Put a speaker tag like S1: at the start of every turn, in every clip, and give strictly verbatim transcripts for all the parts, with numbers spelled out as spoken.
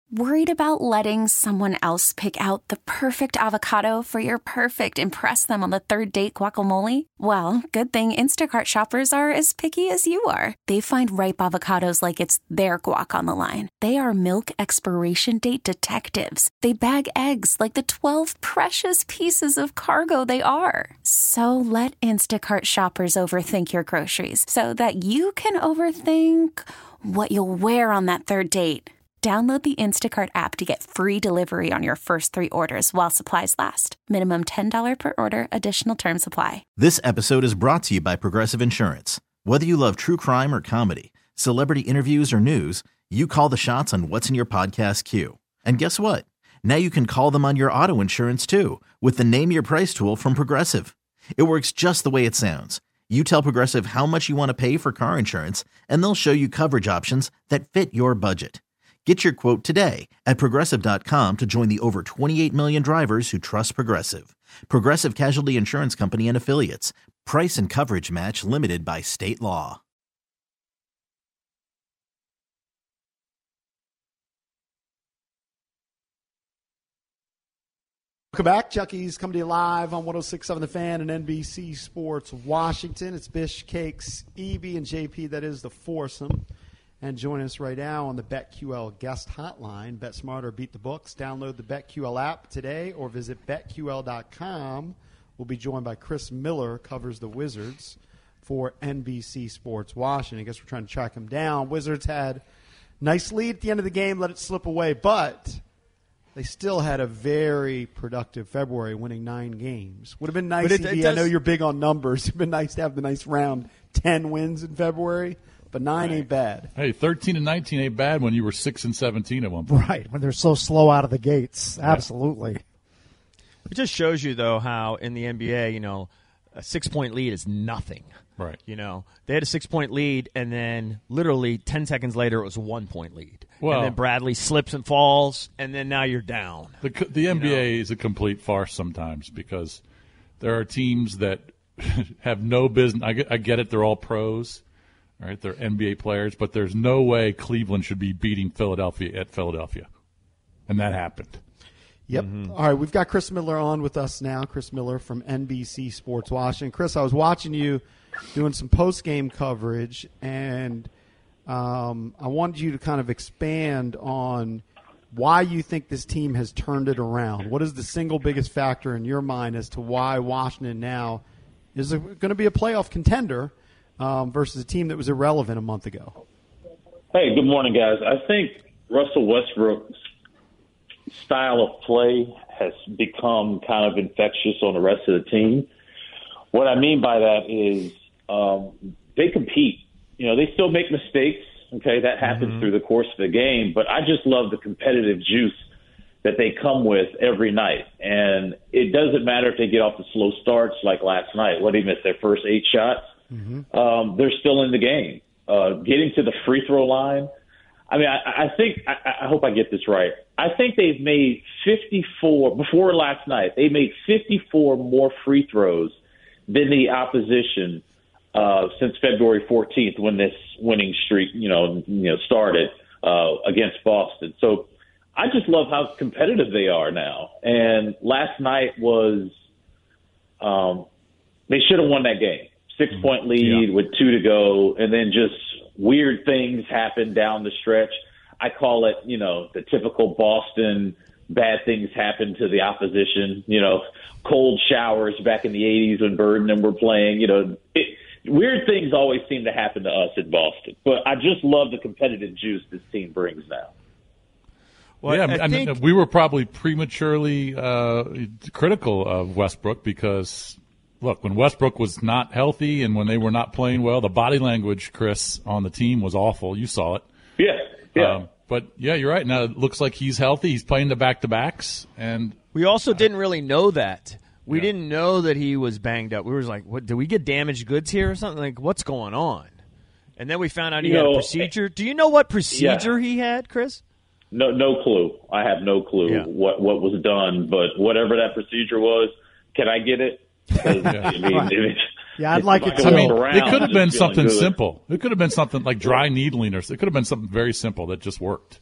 S1: Worried about letting someone else pick out the perfect avocado for your perfect impress them on the third date guacamole? Well, good thing Instacart shoppers are as picky as you are. They find ripe avocados like it's their guac on the line. They are milk expiration date detectives. They bag eggs like the twelve precious pieces of cargo they are. So let Instacart shoppers overthink your groceries so that you can overthink what you'll wear on that third date. Download the Instacart app to get free delivery on your first three orders while supplies last. Minimum ten dollars per order. Additional terms apply.
S2: This episode is brought to you by Progressive Insurance. Whether you love true crime or comedy, celebrity interviews or news, you call the shots on what's in your podcast queue. And guess what? Now you can call them on your auto insurance too with the Name Your Price tool from Progressive. It works just the way it sounds. You tell Progressive how much you want to pay for car insurance, and they'll show you coverage options that fit your budget. Get your quote today at Progressive dot com to join the over twenty-eight million drivers who trust Progressive. Progressive Casualty Insurance Company and Affiliates. Price and coverage match limited by state law.
S3: Welcome back. Chucky's coming to you live on one oh six point seven The Fan and N B C Sports Washington. It's Bish, Cakes, E B, and J P. That is the foursome. And join us right now on the BetQL guest hotline. Bet smarter, beat the books. Download the BetQL app today or visit bet Q L dot com. We'll be joined by Chris Miller, covers the Wizards for N B C Sports Washington. I guess we're trying to track him down. Wizards had nice lead at the end of the game, let it slip away, but they still had a very productive February, winning nine games. Would have been nice,
S4: it,
S3: E B.
S4: it does,
S3: I know you're big on numbers. It would have been nice to have the nice round ten wins in February. But nine ain't bad.
S5: Hey, thirteen and nineteen ain't bad when you were six and seventeen at one point.
S6: Right, when they're so slow out of the gates. Absolutely.
S4: It just shows you, though, how in the N B A, you know, a six-point lead is nothing.
S5: Right.
S4: You know, they had a six-point lead, and then literally ten seconds later it was a one-point lead.
S5: Well,
S4: and then Bradley slips and falls, and then now you're down.
S5: The the N B A
S4: you know?
S5: is a complete farce sometimes because there are teams that have no business. I get, I get it. They're all pros. Right, they're N B A players, but there's no way Cleveland should be beating Philadelphia at Philadelphia. And that happened.
S3: Yep. Mm-hmm. All right, we've got Chris Miller on with us now. Chris Miller from N B C Sports Washington. Chris, I was watching you doing some post-game coverage, and um, I wanted you to kind of expand on why you think this team has turned it around. What is the single biggest factor in your mind as to why Washington now is going to be a playoff contender Um, versus a team that was irrelevant a month ago?
S7: Hey, good morning, guys. I think Russell Westbrook's style of play has become kind of infectious on the rest of the team. What I mean by that is um, they compete. You know, they still make mistakes. Okay, that happens mm-hmm. through the course of the game. But I just love the competitive juice that they come with every night. And it doesn't matter if they get off the slow starts like last night. What, they missed their first eight shots? Mm-hmm. Um, they're still in the game. Uh, getting to the free throw line. I mean, I, I think, I, I hope I get this right. I think they've made fifty-four, before last night, they made fifty-four more free throws than the opposition uh, since February fourteenth when this winning streak, you know, you know, started uh, against Boston. So I just love how competitive they are now. And last night was, um, they should have won that game. Six-point lead yeah. with two to go, and then just weird things happen down the stretch. I call it, you know, the typical Boston bad things happen to the opposition. You know, cold showers back in the eighties when Bird and them were playing. You know, it, weird things always seem to happen to us in Boston. But I just love the competitive juice this team brings now.
S5: Well, yeah, I, I think we were probably prematurely uh, critical of Westbrook because – look, when Westbrook was not healthy and when they were not playing well, the body language, Chris, on the team was awful. You saw it.
S7: Yeah, yeah.
S5: Um, but, yeah, you're right. Now it looks like he's healthy. He's playing the back-to-backs. And
S4: we also uh, didn't really know that. We yeah. didn't know that he was banged up. We were like, what, did we get damaged goods here or something? Like, what's going on? And then we found out he you had know, a procedure. Do you know what procedure yeah. he had, Chris?
S7: No, no clue. I have no clue yeah. what, what was done. But whatever that procedure was, can I get it?
S6: yeah. I mean, it, yeah, I'd like it to.
S5: I mean, it could have been something good. simple. It could have been something like dry needling, or it could have been something very simple that just worked.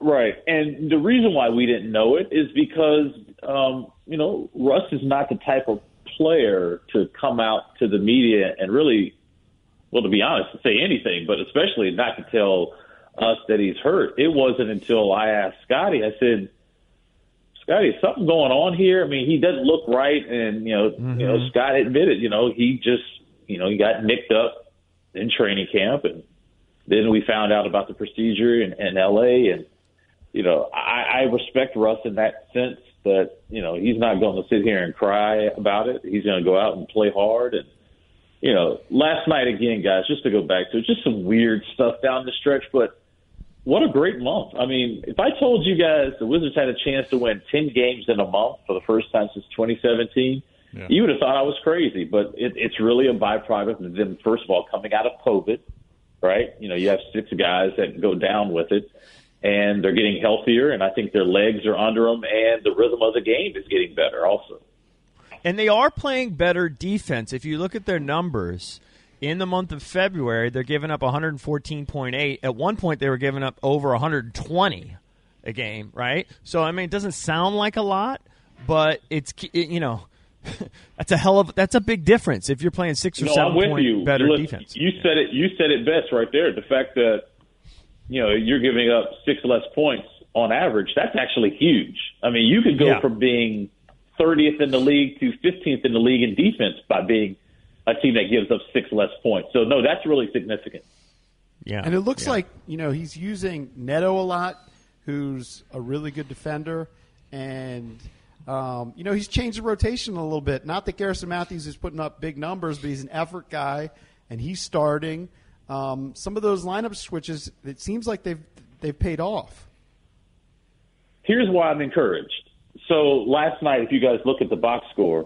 S7: Right. And the reason why we didn't know it is because, um, you know, Russ is not the type of player to come out to the media and really, well, to be honest, to say anything, but especially not to tell us that he's hurt. It wasn't until I asked Scotty, I said, Scotty, is something going on here? I mean, he doesn't look right. And, you know, mm-hmm. you know, Scott admitted, you know, he just, you know, he got nicked up in training camp. And then we found out about the procedure in, in L A. And, you know, I, I respect Russ in that sense that, you know, he's not going to sit here and cry about it. He's going to go out and play hard. And, you know, last night, again, guys, just to go back to it, just some weird stuff down the stretch. But what a great month. I mean, if I told you guys the Wizards had a chance to win ten games in a month for the first time since twenty seventeen, yeah. you would have thought I was crazy. But it, it's really a byproduct of them, first of all, coming out of COVID, right? You know, you have six guys that go down with it. And they're getting healthier, and I think their legs are under them, and the rhythm of the game is getting better also.
S4: And they are playing better defense. If you look at their numbers, in the month of February, they're giving up one fourteen point eight. At one point, they were giving up over one hundred twenty a game, right? So, I mean, it doesn't sound like a lot, but it's, it, you know, that's a hell of that's a big difference if you're playing six or
S7: no,
S4: seven
S7: I'm with
S4: point
S7: you.
S4: better
S7: Listen,
S4: defense.
S7: You said it. You said it best right there. The fact that, you know, you're giving up six less points on average, that's actually huge. I mean, you could go yeah. from being thirtieth in the league to fifteenth in the league in defense by being a team that gives up six less points. So, no, that's really significant.
S3: Yeah. And it looks yeah. like, you know, he's using Neto a lot, who's a really good defender. And, um, you know, he's changed the rotation a little bit. Not that Garrison Matthews is putting up big numbers, but he's an effort guy, and he's starting. Um, some of those lineup switches, it seems like they've they've paid off.
S7: Here's why I'm encouraged. So last night, if you guys look at the box score,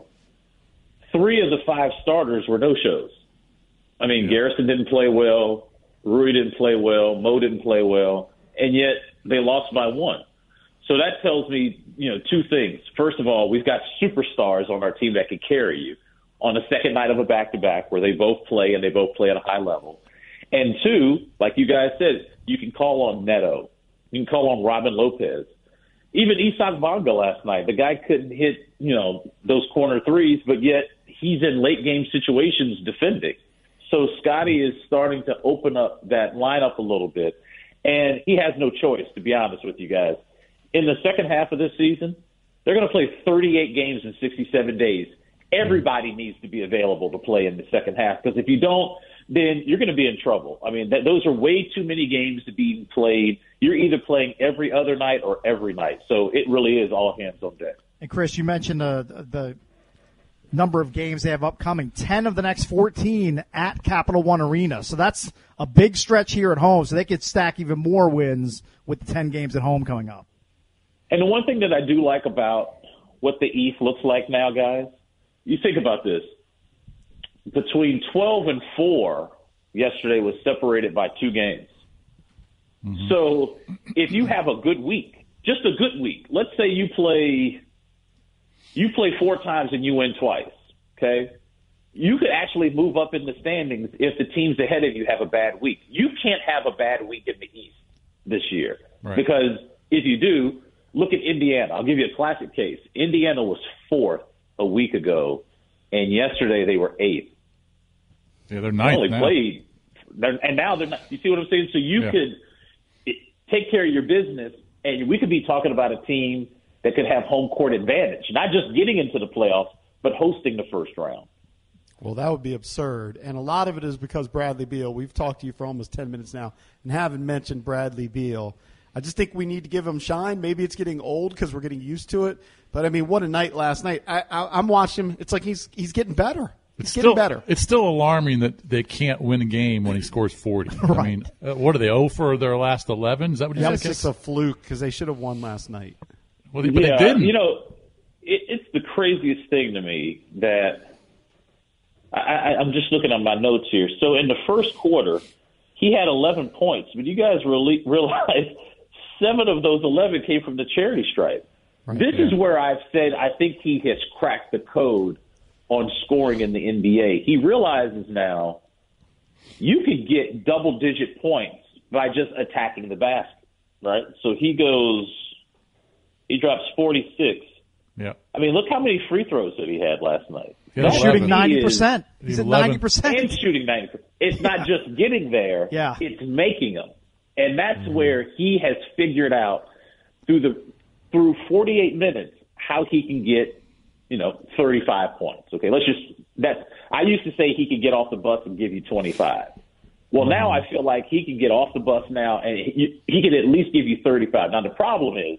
S7: three of the five starters were no-shows. I mean, yeah. Garrison didn't play well, Rui didn't play well, Mo didn't play well, and yet they lost by one. So that tells me, you know, two things. First of all, we've got superstars on our team that can carry you on the second night of a back-to-back where they both play and they both play at a high level. And two, like you guys said, you can call on Neto. You can call on Robin Lopez. Even Isak Bonga last night, the guy couldn't hit, you know, those corner threes, but yet he's in late-game situations defending. So Scotty is starting to open up that lineup a little bit, and he has no choice, to be honest with you guys. In the second half of this season, they're going to play thirty-eight games in sixty-seven days. Everybody needs to be available to play in the second half, because if you don't, then you're going to be in trouble. I mean, that, those are way too many games to be played. You're either playing every other night or every night. So it really is all hands on deck.
S6: And, Chris, you mentioned uh, the number of games they have upcoming. ten of the next fourteen at Capital One Arena. So that's a big stretch here at home. So they could stack even more wins with the ten games at home coming up.
S7: And the one thing that I do like about what the East looks like now, guys, you think about this. Between twelve and four, yesterday was separated by two games. Mm-hmm. So if you have a good week, just a good week, let's say you play you play four times and you win twice, okay? You could actually move up in the standings if the teams ahead of you have a bad week. You can't have a bad week in the East this year. Right. Because if you do, look at Indiana. I'll give you a classic case. Indiana was fourth a week ago, and yesterday they were eighth.
S5: Yeah, they're ninth
S7: only
S5: now.
S7: Played, and now they're not. You see what I'm saying? So you yeah. could it, take care of your business, and we could be talking about a team that could have home court advantage, not just getting into the playoffs, but hosting the first round.
S3: Well, that would be absurd, and a lot of it is because Bradley Beal. We've talked to you for almost ten minutes now and haven't mentioned Bradley Beal. I just think we need to give him shine. Maybe it's getting old because we're getting used to it. But, I mean, what a night last night. I, I, I'm watching him. It's like he's he's getting better. It's, it's getting
S5: still,
S3: better.
S5: It's still alarming that they can't win a game when he scores forty.
S3: Right.
S5: I mean, uh, what are they, oh for their last eleven? Is that what you
S3: yeah,
S5: said?
S3: It's a fluke because they should have won last night.
S5: Well, they, but
S7: yeah,
S5: they didn't.
S7: You know, it, it's the craziest thing to me that I, I, I'm just looking at my notes here. So in the first quarter, he had eleven points, but you guys really realize seven of those eleven came from the charity stripe. Right, this yeah. is where I've said I think he has cracked the code on scoring in the N B A. He realizes now you could get double-digit points by just attacking the basket. right? So he goes, he drops forty-six.
S5: Yeah.
S7: I mean, look how many free throws that he had last night.
S6: He's shooting ninety percent. He's at ninety percent.
S7: And shooting ninety percent. It's not just getting there.
S6: Yeah.
S7: It's making them. And that's mm-hmm. where he has figured out through the through forty-eight minutes how he can get, you know, thirty-five points. Okay, let's just that's I used to say he could get off the bus and give you twenty-five. Well, mm-hmm. now I feel like he can get off the bus now and he, he can at least give you thirty-five. Now the problem is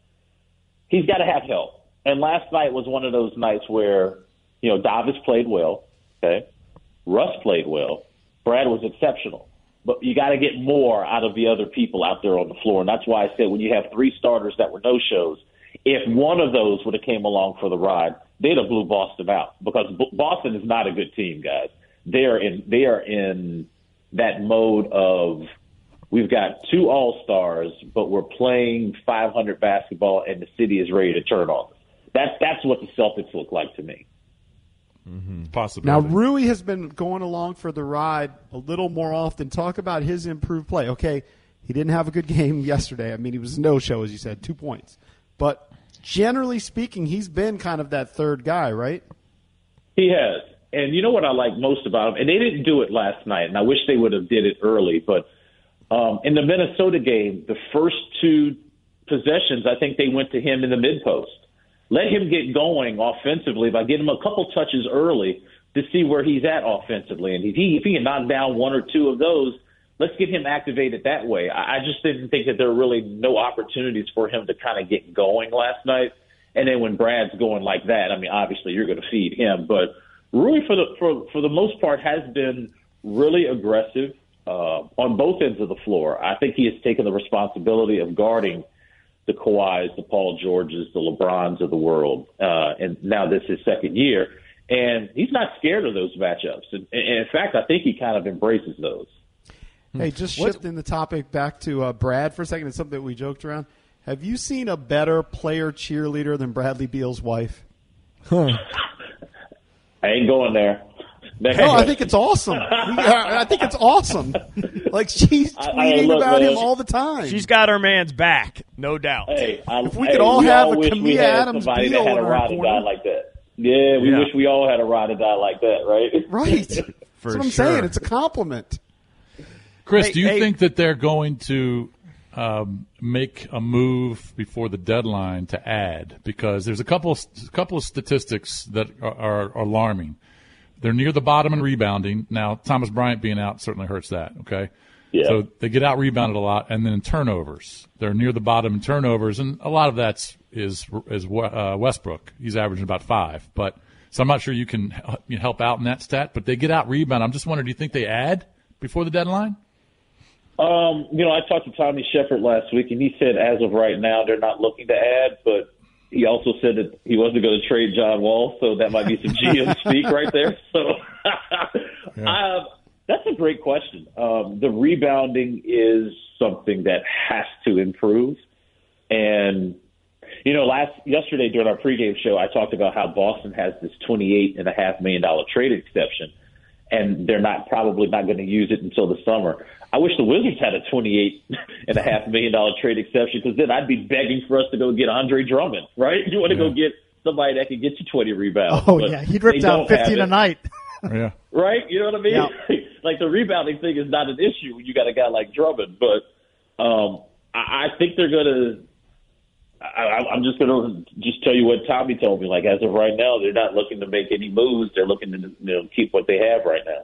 S7: he's got to have help. And last night was one of those nights where, you know, Davis played well, okay? Russ played well. Brad was exceptional. But you got to get more out of the other people out there on the floor. And that's why I said when you have three starters that were no-shows, if one of those would have came along for the ride, they'd have blew Boston out. Because Boston is not a good team, guys. They are in, they are in that mode of we've got two all-stars, but we're playing five hundred basketball, and the city is ready to turn on us. That's, that's what the Celtics look like to me.
S5: Mm-hmm. Possibly.
S3: Now, Rui has been going along for the ride a little more often. Talk about his improved play. Okay, he didn't have a good game yesterday. I mean, he was no-show, as you said, two points. But generally speaking, he's been kind of that third guy, right?
S7: He has. And you know what I like most about him? And they didn't do it last night, and I wish they would have did it early. But um, in the Minnesota game, the first two possessions, I think they went to him in the mid-post. Let him get going offensively by getting him a couple touches early to see where he's at offensively. And if he, if he can knock down one or two of those, let's get him activated that way. I, I just didn't think that there were really no opportunities for him to kind of get going last night. And then when Brad's going like that, I mean, obviously you're going to feed him. But Rui, for the, for, for the most part, has been really aggressive uh, on both ends of the floor. I think he has taken the responsibility of guarding the Kawhis, the Paul Georges, the LeBrons of the world. Uh, and now this is his second year. And he's not scared of those matchups. And, and in fact, I think he kind of embraces those.
S3: Hey, just shifting the topic back to uh, Brad for a second. It's something that we joked around. Have you seen a better player cheerleader than Bradley Beal's wife?
S7: Huh. I ain't going there.
S3: No, I think it's awesome. I think it's awesome. Like, she's tweeting I, I look, about man, him all the time.
S4: She's got her man's back, no doubt.
S7: Hey, I,
S3: if we
S7: hey,
S3: could all
S7: we
S3: have
S7: all
S3: a Camilla Adams
S7: somebody
S3: Beal
S7: that had
S3: in
S7: a
S3: our
S7: ride or
S3: corner.
S7: die like that. Yeah, we
S4: yeah.
S7: wish we all had a ride or die like that, right?
S3: Right. That's
S4: For
S3: what I'm
S4: sure.
S3: saying. It's a compliment.
S5: Chris,
S4: Hey,
S5: do you
S4: hey.
S5: think that they're going to um, make a move before the deadline to add? Because there's a couple of, a couple of statistics that are, are alarming. They're near the bottom in rebounding. Now, Thomas Bryant being out certainly hurts that, okay?
S7: Yeah.
S5: So they get out rebounded a lot, and then in turnovers. They're near the bottom in turnovers, and a lot of that's is is uh, Westbrook. He's averaging about five. But so I'm not sure you can you know, help out in that stat, but they get out rebound. I'm just wondering, do you think they add before the deadline?
S7: Um, you know, I talked to Tommy Shepard last week, and he said as of right now they're not looking to add, but he also said that he wasn't going to trade John Wall, so that might be some G M speak right there. So
S5: yeah.
S7: uh, that's a great question. Um, the rebounding is something that has to improve. And, you know, last yesterday during our pregame show, I talked about how Boston has this twenty-eight point five million dollars trade exception, and they're not probably not going to use it until the summer. I wish the Wizards had a twenty-eight point five million dollars trade exception, because then I'd be begging for us to go get Andre Drummond, right? You want to
S5: yeah.
S7: go get somebody that can get you twenty rebounds.
S6: Oh, yeah. He'd rip down fifteen a night.
S5: Yeah.
S7: Right? You know what I mean?
S6: Yeah.
S7: Like, the rebounding thing is not an issue when you got a guy like Drummond, but um, I, I think they're going to I, I'm just going to just tell you what Tommy told me. Like, as of right now, they're not looking to make any moves. They're looking to, you know, keep what they have right now.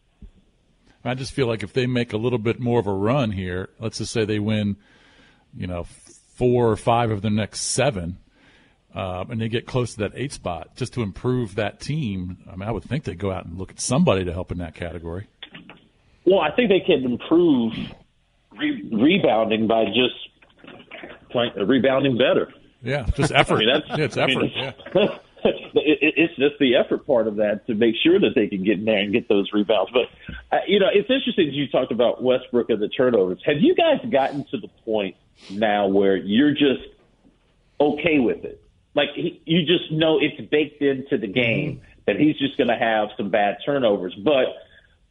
S5: I just feel like if they make a little bit more of a run here, let's just say they win, you know, four or five of their next seven, uh, and they get close to that eight spot, just to improve that team. I mean, I would think they'd go out and look at somebody to help in that category.
S7: Well, I think they can improve re- rebounding by just playing, uh, rebounding better.
S5: Yeah, just effort.
S7: I mean, that's,
S5: yeah, it's
S7: I
S5: effort.
S7: mean,
S5: yeah.
S7: it, it, it's just the effort part of that to make sure that they can get in there and get those rebounds. But, uh, you know, it's interesting that you talked about Westbrook and the turnovers. Have you guys gotten to the point now where you're just okay with it? Like, he, you just know it's baked into the game that he's just going to have some bad turnovers. But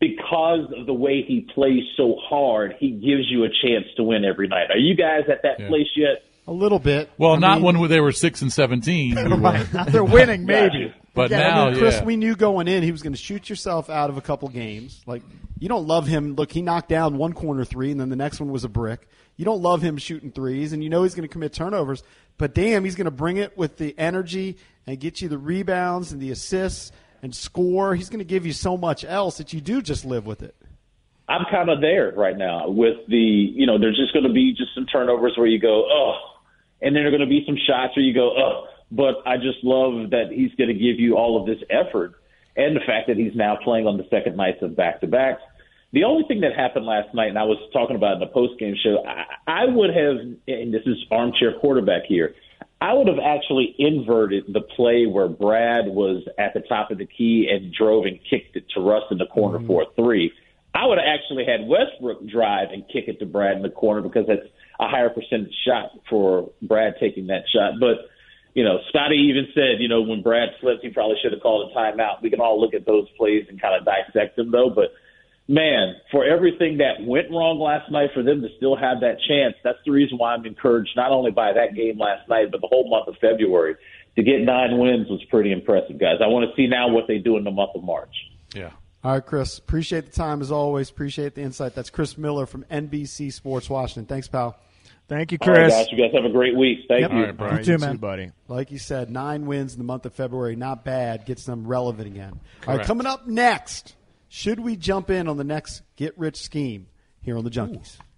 S7: because of the way he plays so hard, he gives you a chance to win every night. Are you guys at that yeah. place yet?
S3: A little bit.
S5: Well,
S3: I
S5: not
S3: mean,
S5: when they were six and seventeen. We
S6: right. They're winning, maybe.
S5: But
S3: yeah,
S5: now,
S3: I mean, Chris,
S5: yeah.
S3: we knew going in he was going to shoot yourself out of a couple games. Like, you don't love him. Look, he knocked down one corner three, and then the next one was a brick. You don't love him shooting threes, and you know he's going to commit turnovers. But, damn, he's going to bring it with the energy and get you the rebounds and the assists and score. He's going to give you so much else that you do just live with it.
S7: I'm kind of there right now with the, you know, there's just going to be just some turnovers where you go, oh, and then there are going to be some shots where you go, oh, but I just love that he's going to give you all of this effort and the fact that he's now playing on the second nights of back-to-backs. The only thing that happened last night, and I was talking about in the post-game show, I, I would have, and this is armchair quarterback here, I would have actually inverted the play where Brad was at the top of the key and drove and kicked it to Russ in the corner mm-hmm. for a three. I would have actually had Westbrook drive and kick it to Brad in the corner because that's a higher percentage shot for Brad taking that shot. But, you know, Scotty even said, you know, when Brad slipped, he probably should have called a timeout. We can all look at those plays and kind of dissect them, though. But, man, for everything that went wrong last night, for them to still have that chance, that's the reason why I'm encouraged not only by that game last night, but the whole month of February. To get nine wins was pretty impressive, guys. I want to see now what they do in the month of March.
S5: Yeah.
S3: All right, Chris. Appreciate the time as always. Appreciate the insight. That's Chris Miller from N B C Sports Washington. Thanks, pal.
S4: Thank you, Chris.
S7: All right, guys. You guys have a great week. Thank
S3: yep.
S7: you.
S4: All right, Brian.
S6: You too, man.
S4: buddy.
S3: Like you said, nine wins in the month of February. Not bad. Gets them relevant again.
S5: Correct.
S3: All right, coming up next, should we jump in on the next get-rich scheme here on the Junkies? Ooh.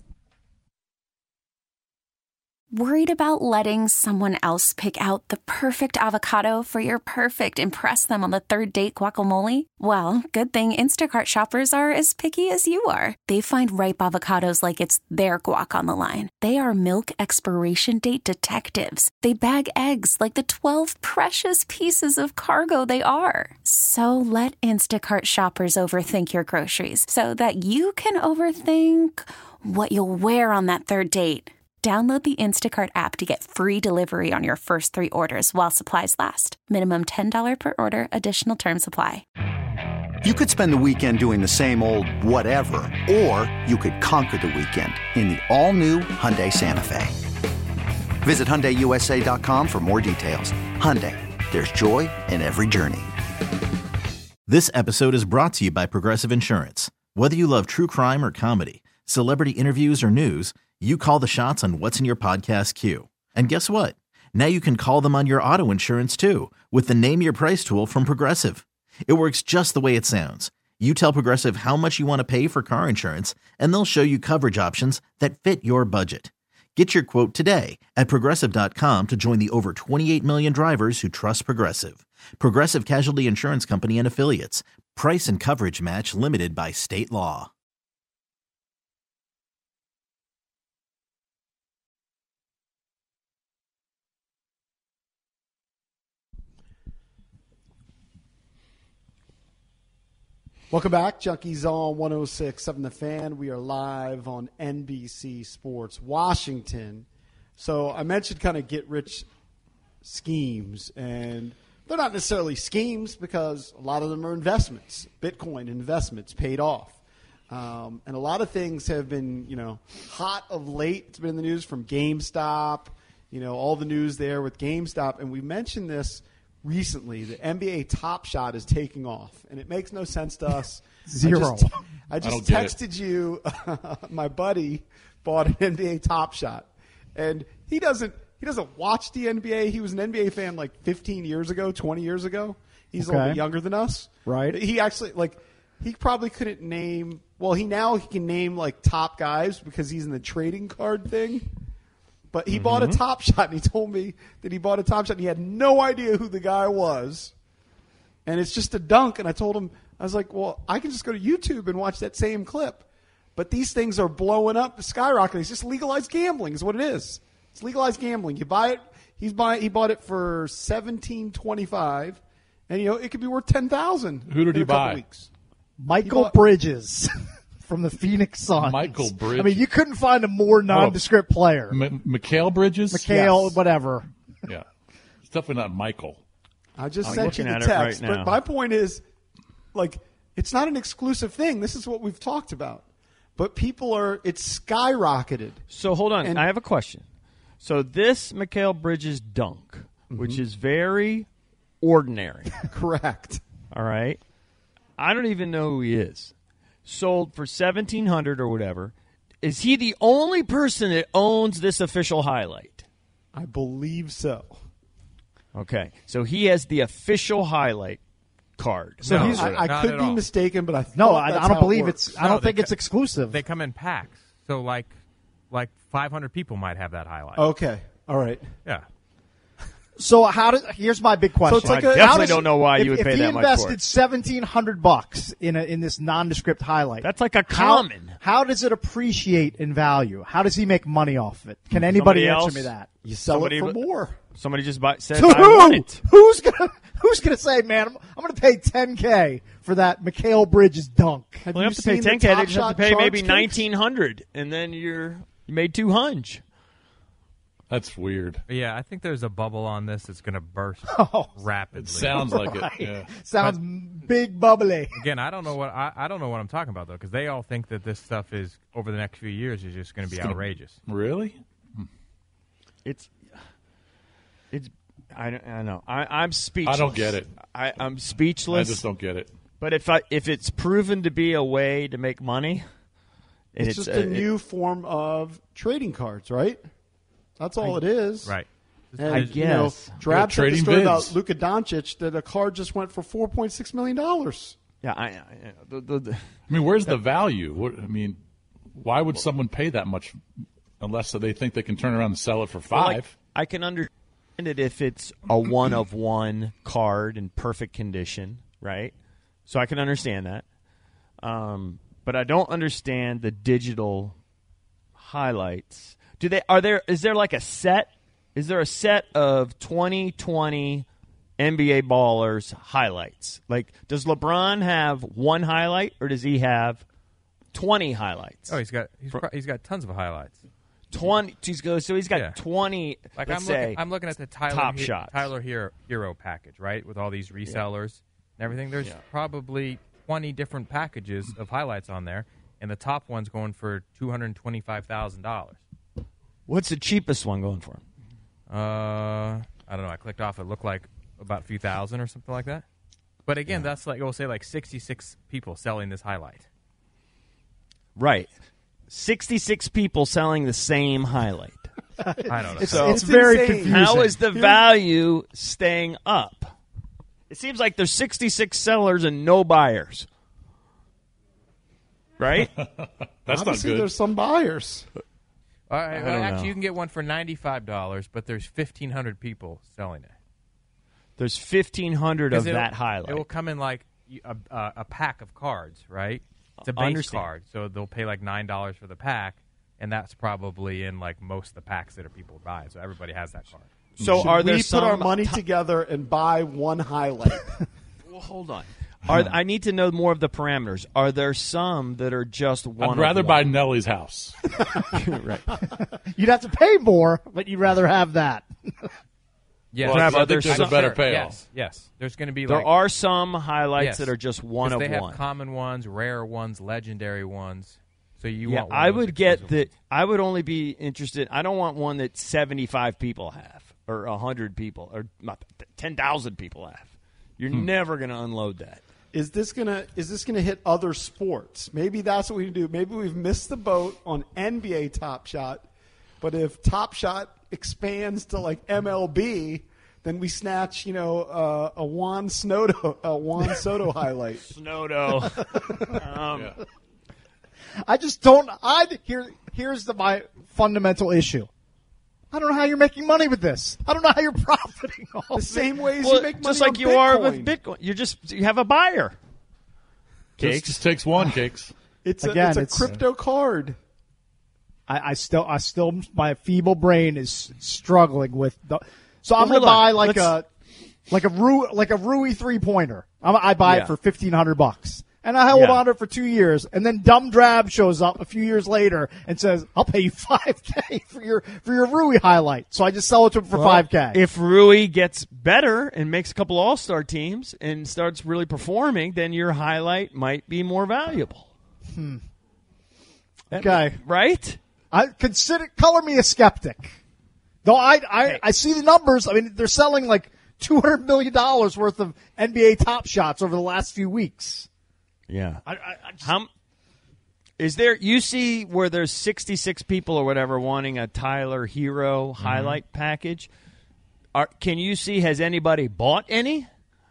S1: Worried about letting someone else pick out the perfect avocado for your perfect impress them on the third date guacamole? Well, good thing Instacart shoppers are as picky as you are. They find ripe avocados like it's their guac on the line. They are milk expiration date detectives. They bag eggs like the twelve precious pieces of cargo they are. So let Instacart shoppers overthink your groceries so that you can overthink what you'll wear on that third date. Download the Instacart app to get free delivery on your first three orders while supplies last. Minimum ten dollars per order. Additional terms apply.
S8: You could spend the weekend doing the same old whatever, or you could conquer the weekend in the all-new Hyundai Santa Fe. Visit Hyundai U S A dot com for more details. Hyundai, there's joy in every journey.
S2: This episode is brought to you by Progressive Insurance. Whether you love true crime or comedy, celebrity interviews or news, you call the shots on what's in your podcast queue. And guess what? Now you can call them on your auto insurance too with the Name Your Price tool from Progressive. It works just the way it sounds. You tell Progressive how much you want to pay for car insurance, and they'll show you coverage options that fit your budget. Get your quote today at Progressive dot com to join the over twenty-eight million drivers who trust Progressive. Progressive Casualty Insurance Company and Affiliates. Price and coverage match limited by state law.
S3: Welcome back. Junkies on one oh six point seven The Fan. We are live on N B C Sports Washington. So I mentioned kind of get-rich schemes, and they're not necessarily schemes because a lot of them are investments. Bitcoin investments paid off. Um, and a lot of things have been, you know, hot of late. It's been in the news from GameStop, you know, all the news there with GameStop. And we mentioned this recently. The N B A Top Shot is taking off, and it makes no sense to us.
S6: Zero.
S3: I just, I just
S5: I
S3: texted you. Uh, my buddy bought an N B A Top Shot, and he doesn't he doesn't watch the N B A. He was an N B A fan like fifteen years ago, twenty years ago. He's
S6: okay.
S3: a little bit younger than us,
S6: right?
S3: He actually like he probably couldn't name. Well, he now he can name like top guys because he's in the trading card thing. But he mm-hmm. bought a Top Shot, and he told me that he bought a Top Shot, and he had no idea who the guy was. And it's just a dunk. And I told him, I was like, well, I can just go to YouTube and watch that same clip. But these things are blowing up, skyrocketing. It's just legalized gambling is what it is. It's legalized gambling. You buy it. He's buying. He bought it for seventeen twenty-five, and you know it could be worth ten thousand.
S5: Who did
S3: in
S5: he
S3: a couple
S5: buy?
S3: Weeks.
S6: Michael
S3: bought,
S6: Bridges. From the Phoenix Suns.
S5: Michael Bridges.
S6: I mean, you couldn't find a more nondescript
S5: oh,
S6: player.
S5: M- Mikal Bridges?
S6: Mikal,
S3: yes.
S6: whatever.
S5: Yeah. It's definitely not Michael.
S3: I just
S4: I'm
S3: sent you the
S4: at
S3: text.
S4: it right now.
S3: But my point is, like, It's not an exclusive thing. This is what we've talked about. But people are, it's skyrocketed.
S4: So hold on.
S3: And,
S4: I have a question. So this Mikal Bridges dunk, mm-hmm. which is very ordinary.
S3: Correct.
S4: All right. I don't even know who he is. Sold for seventeen hundred dollars or whatever. Is he the only person that owns this official highlight?
S3: I believe so.
S4: Okay. So he has the official highlight card.
S3: So
S9: no,
S3: he's, I, I could be
S9: all.
S3: mistaken, but I
S6: no,
S3: I,
S6: I don't believe
S3: it
S6: it's.
S9: No,
S6: I don't think
S9: ca-
S6: it's exclusive.
S9: They come in packs, so like, like five hundred people might have that highlight.
S3: Okay, all right.
S9: Yeah.
S6: So how does? Here's my big question.
S3: So it's like
S4: I
S3: a,
S4: definitely
S3: does,
S4: don't know why
S6: if,
S4: you would
S6: if
S4: pay
S6: he
S4: that much for
S6: invested
S4: it.
S6: seventeen hundred bucks in a, in this nondescript highlight,
S4: That's like a
S6: how,
S4: common.
S6: how does it appreciate in value? How does he make money off of it? Can anybody
S4: Somebody
S6: answer
S4: else?
S6: me that?
S3: You sell
S4: Somebody-
S3: it for more.
S4: Somebody just buy, said,
S6: To
S4: I want
S6: who?
S4: it.
S6: Who's gonna Who's gonna say, man, I'm, I'm gonna pay ten K for that Mikal Bridges dunk?
S3: Have
S4: Well,
S3: you
S4: you have to pay
S3: seen the
S4: ten K. They
S3: Top
S4: just have to
S3: Shot
S4: pay
S3: charge
S4: maybe
S3: cakes?
S4: nineteen hundred, and then you're you made two hundred.
S5: That's weird.
S9: Yeah, I think there's a bubble on this that's going to burst
S6: Oh,
S9: rapidly.
S5: It sounds like
S6: right.
S5: it. Yeah.
S6: Sounds big bubbly.
S9: Again, I don't know what I, I don't know what I'm talking about though, because they all think that this stuff is over the next few years is just going to be
S5: gonna-
S9: outrageous.
S5: Really?
S4: It's it's I don't I know I I'm speechless.
S5: I don't get it.
S4: I I'm speechless.
S5: I just don't get it.
S4: But if I if it's proven to be a way to make money, and
S3: It's,
S4: it's,
S3: just
S4: uh,
S3: a new form of trading cards, right? That's all
S4: I,
S3: it is.
S9: Right.
S3: And,
S4: I
S3: you know,
S4: guess.
S3: Drab
S5: Yeah,
S3: said the
S5: trading
S3: story
S5: bids.
S3: about Luka Doncic that a card just went for four point six million dollars.
S4: Yeah, I, I the, the, the,
S5: I mean, where's the value? What, I mean, why would someone pay that much unless they think they can turn around and sell it for
S4: well,
S5: five?
S4: like, I can understand it if it's a one of one card in perfect condition, right? So I can understand that. Um, but I don't understand the digital highlights. Do they are there is there like a set? Is there a set of twenty twenty N B A ballers highlights? Like, does LeBron have one highlight or does he have twenty highlights?
S9: Oh, he's got he's, pro- he's got tons of highlights.
S4: twenty. He's go so he's got
S9: Yeah.
S4: twenty.
S9: Like
S4: let's
S9: I'm
S4: say
S9: looking, I'm looking at the Tyler
S4: top
S9: He-
S4: shots.
S9: Tyler Hero, Hero package, right, with all these resellers and everything. There's
S4: Yeah.
S9: probably twenty different packages of highlights on there, and the top one's going for two hundred twenty-five thousand dollars.
S4: What's the cheapest one going for?
S9: Uh, I don't know. I clicked off. It looked like about a few thousand or something like that. But again, that's like we'll say like sixty-six people selling this highlight.
S4: Right, sixty-six people selling the same highlight.
S9: I don't know.
S6: It's,
S9: So-
S6: it's very
S3: insane.
S6: confusing.
S4: How is the value staying up? It seems like there's sixty-six sellers and no buyers. Right?
S5: That's not
S3: Obviously,
S5: good.
S3: there's some buyers.
S9: All right,
S4: I
S9: well,
S4: don't
S9: actually,
S4: know.
S9: you can get one for ninety-five dollars, but there's fifteen hundred people selling it.
S4: There's fifteen hundred of
S9: 'Cause it'll-
S4: that highlight.
S9: It will come in like a, a, a pack of cards, right? It's a base
S4: Understand.
S9: card, so they'll pay like nine dollars for the pack, and that's probably in like most of the packs that are people buy. So everybody has that card.
S4: so
S3: Should
S4: are there
S3: we
S4: some
S3: put our money together and buy one highlight?
S4: Well, hold on. Are, I need to know more of the parameters. Are there some that are just one?
S5: I'd rather
S4: of
S5: buy
S4: one?
S5: Nelly's house.
S4: right.
S6: You'd have to pay more, but you'd rather have that.
S9: Yes,
S5: Well, I
S4: Trav,
S5: think
S4: are there
S5: there's
S4: some-
S5: a better
S9: Sure,
S5: payoff.
S9: Yes, yes. There's going to be
S4: There
S9: like
S4: are some highlights
S9: yes,
S4: that are just one
S9: 'cause
S4: of
S9: they have
S4: one.
S9: common ones, rare ones, legendary ones. So you
S4: yeah,
S9: want one
S4: I
S9: of those
S4: would get
S9: exclusive
S4: that.
S9: ones.
S4: I would only be interested. I don't want one that seventy-five people have, or a hundred people, or not ten thousand people have. You're
S5: Hmm.
S4: never going to unload that.
S3: Is this gonna is this gonna hit other sports? Maybe that's what we do. Maybe we've missed the boat on N B A Top Shot, but if Top Shot expands to like M L B, then we snatch, you know, uh, a Juan Soto a Juan Soto highlight.
S4: Snodo. um,
S5: Yeah.
S6: I just don't. I here. Here's the my fundamental issue. I don't know how you're making money with this. I don't know how you're profiting off
S3: The
S6: it.
S3: same way as
S4: well,
S3: you make money
S4: just like
S3: on
S4: you
S3: Bitcoin.
S4: are with Bitcoin. You're just you have a buyer.
S5: Just,
S4: Cakes.
S5: just takes one, Cakes.
S3: It's a,
S6: Again,
S3: it's a
S6: it's-
S3: crypto card.
S6: I, I still, I still, my feeble brain is struggling with the. So I'm
S4: Well,
S6: going to
S4: hold on.
S6: buy like
S4: Let's-
S6: a, like a Rui, like a Rui three pointer. I buy
S4: Yeah.
S6: it for fifteen hundred bucks, and I hold
S4: Yeah.
S6: on to it for two years, and then Dumb Drab shows up a few years later and says, "I'll pay you five K for your for your Rui highlight." So I just sell it to him for
S4: Well,
S6: five K.
S4: If Rui gets better and makes a couple All-Star teams and starts really performing, then your highlight might be more valuable.
S6: Hmm.
S4: That-
S6: Okay.
S4: Right?
S6: I consider color me a skeptic. Though I I,
S4: Hey.
S6: I see the numbers. I mean, they're selling like two hundred million dollars worth of N B A Top Shots over the last few weeks.
S4: Yeah.
S6: I, I, I just,
S4: How is there? You see where there's sixty-six people or whatever wanting a Tyler Hero
S6: Mm-hmm.
S4: highlight package. Are, can you see? Has anybody bought any?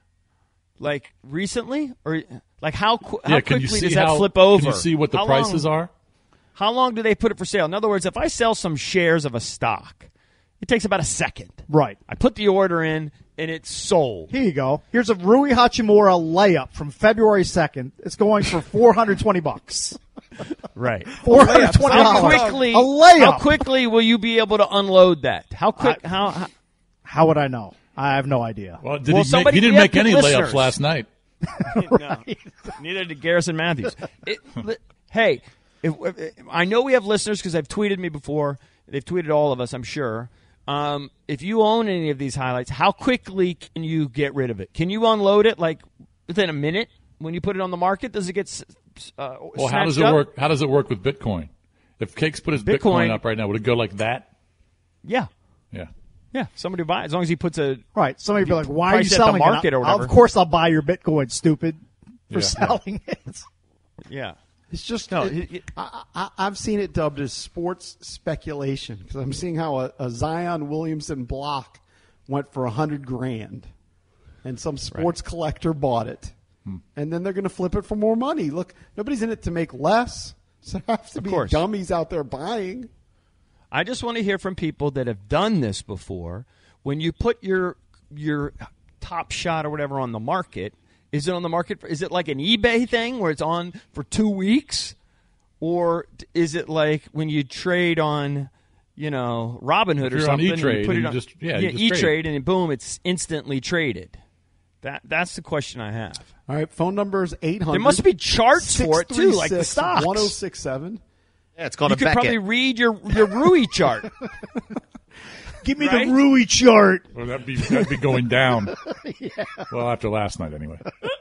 S4: Like recently, or like how qu- how
S5: yeah, can you
S4: quickly
S5: see
S4: does that
S5: how,
S4: flip over?
S5: Can you see what the
S4: How
S5: prices
S4: long,
S5: are?
S4: How long do they put it for sale? In other words, if I sell some shares of a stock, it takes about a second.
S6: right.
S4: I put the order in, and it's sold.
S6: Here you go. Here's a Rui Hachimura layup from February second. It's going for four hundred twenty bucks.
S4: Right.
S6: Four hundred twenty
S4: How
S6: dollars.
S4: quickly?
S6: A layup.
S4: How quickly will you be able to unload that? How quick?
S6: I-
S4: how, how?
S6: How would I know? I have no idea.
S5: Well, did
S4: Well,
S5: he, make,
S4: somebody-
S5: he didn't
S4: we have
S5: make any
S4: good
S5: layups
S4: listeners.
S5: last night.
S4: No, neither did Garrison Matthews. It, li- hey, if, if, I know we have listeners because they've tweeted me before. They've tweeted all of us, I'm sure. Um, if you own any of these highlights, how quickly can you get rid of it? Can you unload it like within a minute when you put it on the market? Does it get s- uh,
S5: Well, how does
S4: snatched
S5: it
S4: up?
S5: work? How does it work with Bitcoin? If Cakes put his Bitcoin,
S4: Bitcoin-
S5: up right now, would it go like that?
S4: Yeah,
S5: Yeah.
S4: yeah. Somebody buy it, as long as he puts a.
S6: Right. Somebody would be like, why are you
S4: Price at the
S6: selling
S4: market
S6: it?
S4: or whatever.
S6: Of course I'll buy your Bitcoin, stupid, for
S5: Yeah.
S6: selling it.
S4: Yeah.
S3: It's just
S4: No,
S3: it-
S4: it- it-
S3: I, I, I've seen it dubbed as sports speculation because I'm seeing how a, a Zion Williamson block went for a hundred grand, and some sports collector bought it,
S5: Hmm.
S3: and then they're going to flip it for more money. Look, nobody's in it to make less, so there have to
S4: Of
S3: be
S4: course.
S3: dummies out there buying.
S4: I just want to hear from people that have done this before. When you put your your Top Shot or whatever on the market, is it on the market? For, is it like an eBay thing where it's on for two weeks, or is it like when you trade on, you know, Robinhood
S5: If
S4: or
S5: you're on
S4: something? and
S5: E-Trade
S4: you put
S5: and
S4: it
S5: you
S4: on,
S5: just- yeah, you just trade
S4: E-Trade, and boom, it's instantly traded. That that's the question I have.
S3: All right, phone number is eight hundred.
S4: There must be charts for it too, like the stocks.
S3: one oh six seven.
S10: Yeah, it's called
S4: You
S10: a
S4: could
S10: Beckett.
S4: probably read your your Rui chart.
S6: Give me
S4: Right?
S6: the Rui chart.
S5: Well, that'd be that'd be going down. Well, after last night, anyway.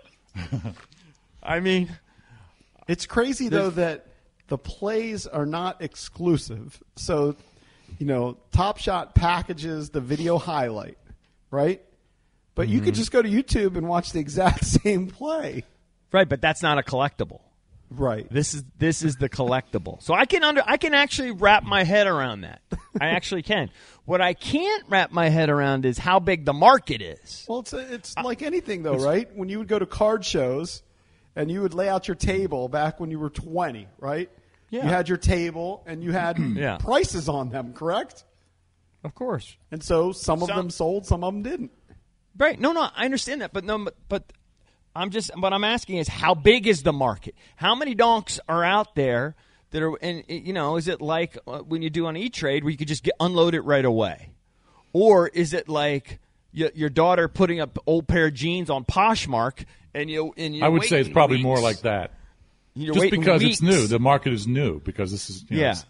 S4: I mean,
S3: It's crazy though that the plays are not exclusive. So, you know, Top Shot packages the video highlight, right? But you could just go to YouTube and watch the exact same play.
S4: right, but that's not a collectible.
S3: Right.
S4: This is this is the collectible. So I can under I can actually wrap my head around that. I actually can. What I can't wrap my head around is how big the market is.
S3: Well, it's it's like anything though, right? When you would go to card shows and you would lay out your table back when you were twenty, right?
S4: Yeah.
S3: You had your table and you had
S4: Yeah.
S3: prices on them, correct?
S4: Of course.
S3: And so some of
S4: Some-
S3: them sold, some of them didn't.
S4: Right. No, no, I understand that, but no but, but I'm just what I'm asking is how big is the market? How many donks are out there that are and you know, is it like uh, when you do on E-Trade where you could just get unload it right away? Or is it like y- your daughter putting up old pair of jeans on Poshmark and you and you
S5: I would say it's probably more like that.
S4: You're
S5: Just
S4: waiting
S5: because
S4: weeks.
S5: it's new, the market is new. Because this is, you know,
S4: Yeah.
S5: it's-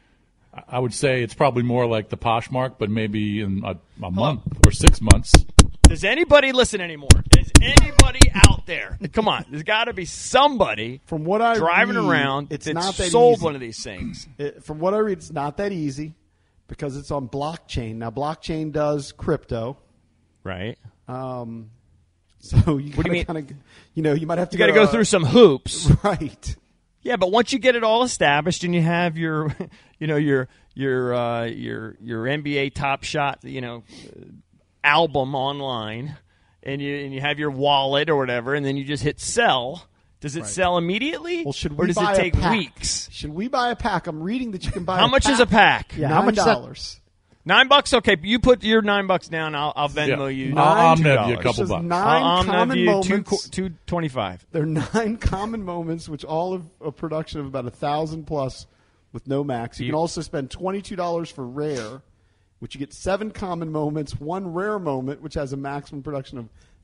S5: I- I would say it's probably more like the Poshmark, but maybe in a, a month or six months.
S4: Does anybody listen anymore? Is anybody out there? Come on, there's got to be somebody
S3: From what I
S4: driving
S3: read,
S4: around
S3: it's
S4: that
S3: not that
S4: sold
S3: easy.
S4: one of these things.
S3: It, from what I read, it's not that easy because it's on blockchain. Now, blockchain does crypto.
S4: Right.
S3: Um, so you
S4: What do you mean?
S3: Kind of, you know, you might have to
S4: You got to
S3: go
S4: go
S3: to,
S4: through some hoops.
S3: right.
S4: Yeah, but once you get it all established and you have your, you know, your your uh, your your N B A Top Shot, you know, uh, album online, and you and you have your wallet or whatever, and then you just hit sell. Does it sell immediately?
S3: Well, should
S4: or
S3: we
S4: does
S3: buy
S4: it take
S3: a pack?
S4: weeks?
S3: Should we buy a pack? I'm reading that you can buy.
S4: How
S3: a
S4: much
S3: pack.
S4: is a pack?
S6: Yeah,
S3: Nine
S6: how much is that?
S3: dollars.
S4: Nine bucks. Okay, you put your nine bucks down. I'll, I'll Venmo
S5: Yeah.
S4: you.
S5: I'll
S4: two
S5: Omnev you a
S4: dollars.
S5: couple
S3: Just
S5: bucks.
S3: nine
S4: I'll Omnev
S3: common
S4: you two
S3: moments.
S4: two twenty five.
S3: There are nine common moments, which all of a production of about a thousand plus, with no max. You
S4: You-
S3: can also spend twenty two dollars for rare, which you get seven common moments, one rare moment, which has a maximum production of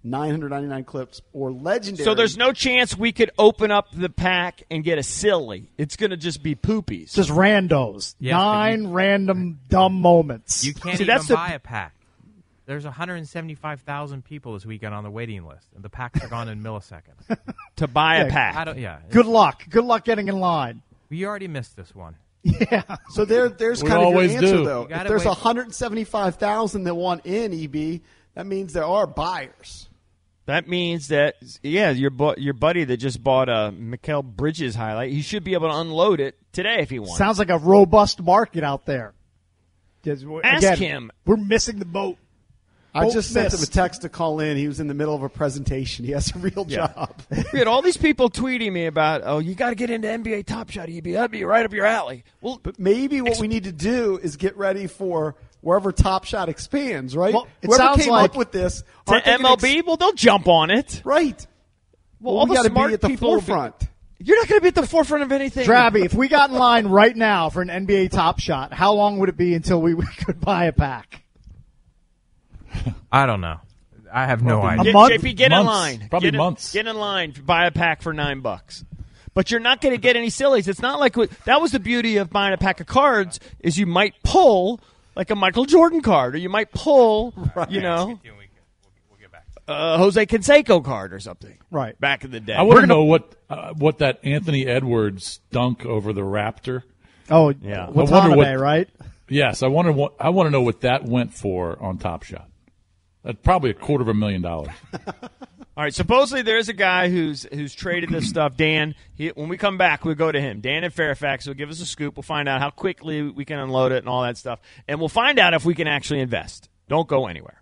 S3: nine hundred ninety-nine clips, or legendary.
S4: So there's no chance we could open up the pack and get a silly. It's going to just be poopies.
S6: Just randos.
S9: Yes,
S6: Nine
S9: you,
S6: random dumb moments.
S9: You can't
S4: See,
S9: even
S4: that's the,
S9: buy a pack. There's one hundred seventy-five thousand people this weekend on the waiting list, and the packs are gone in milliseconds.
S4: To buy
S6: Yeah,
S4: a pack.
S9: I don't, yeah.
S6: Good luck. Good luck getting in line.
S9: We already missed this one.
S6: Yeah.
S3: So there, there's
S5: We
S3: kind of your
S5: always
S3: answer,
S5: do.
S3: though.
S9: You
S3: If
S9: gotta
S3: there's
S9: wait.
S3: one hundred seventy-five thousand that want in, E B, that means there are buyers.
S4: That means that, yeah, your bu- your buddy that just bought a Mikal Bridges highlight, he should be able to unload it today if he wants.
S6: Sounds like a robust market out there. Just-
S4: Ask
S6: again,
S4: him.
S6: We're missing the boat.
S3: I
S6: Boat
S3: just sent him a
S6: missed.
S3: text to call in. He was in the middle of a presentation. He has a real
S4: Yeah.
S3: job.
S4: We had all these people tweeting me about, oh, you got to get into N B A Top Shot, E B. That'd be right up your alley. Well,
S3: But maybe what we need to do is get ready for wherever Top Shot expands, right?
S6: Well, it
S3: Whoever
S6: sounds
S3: came
S6: like-
S3: up with this,
S4: to
S3: aren't they gonna
S4: M L B,
S3: ex-
S4: well, they'll jump on it.
S3: right?
S4: Well,
S3: Well,
S4: all
S3: we
S4: the
S3: got to
S4: smart
S3: be at the
S4: people will be-
S3: forefront.
S4: You're not going to be at the forefront of anything.
S6: Drabby, if we got in line right now for an N B A Top Shot, how long would it be until we, we could buy a pack?
S9: I don't know. I have no
S5: Probably
S9: idea.
S6: A
S4: Get,
S6: month?
S4: J P, get
S5: Months.
S4: in line.
S5: Probably
S4: get in,
S5: months.
S4: Get in line. Buy a pack for nine bucks. But you're not going to get any sillies. It's not like what, that was the beauty of buying a pack of cards is you might pull like a Michael Jordan card, or you might pull, you know, a Jose Canseco card or something.
S6: Right.
S4: Back in the day.
S5: I want to know what uh, what that Anthony Edwards dunk over the Raptor.
S6: Oh,
S4: Yeah.
S5: I wonder
S6: Watanabe,
S5: what-
S6: right?
S5: Yes, I wonder what I want to know what that went for on Top Shot. That's probably a quarter of a million dollars.
S4: All right, supposedly there is a guy who's who's traded this stuff. Dan, he, when we come back, we'll go to him. Dan in Fairfax will give us a scoop. We'll find out how quickly we can unload it and all that stuff. And we'll find out if we can actually invest. Don't go anywhere.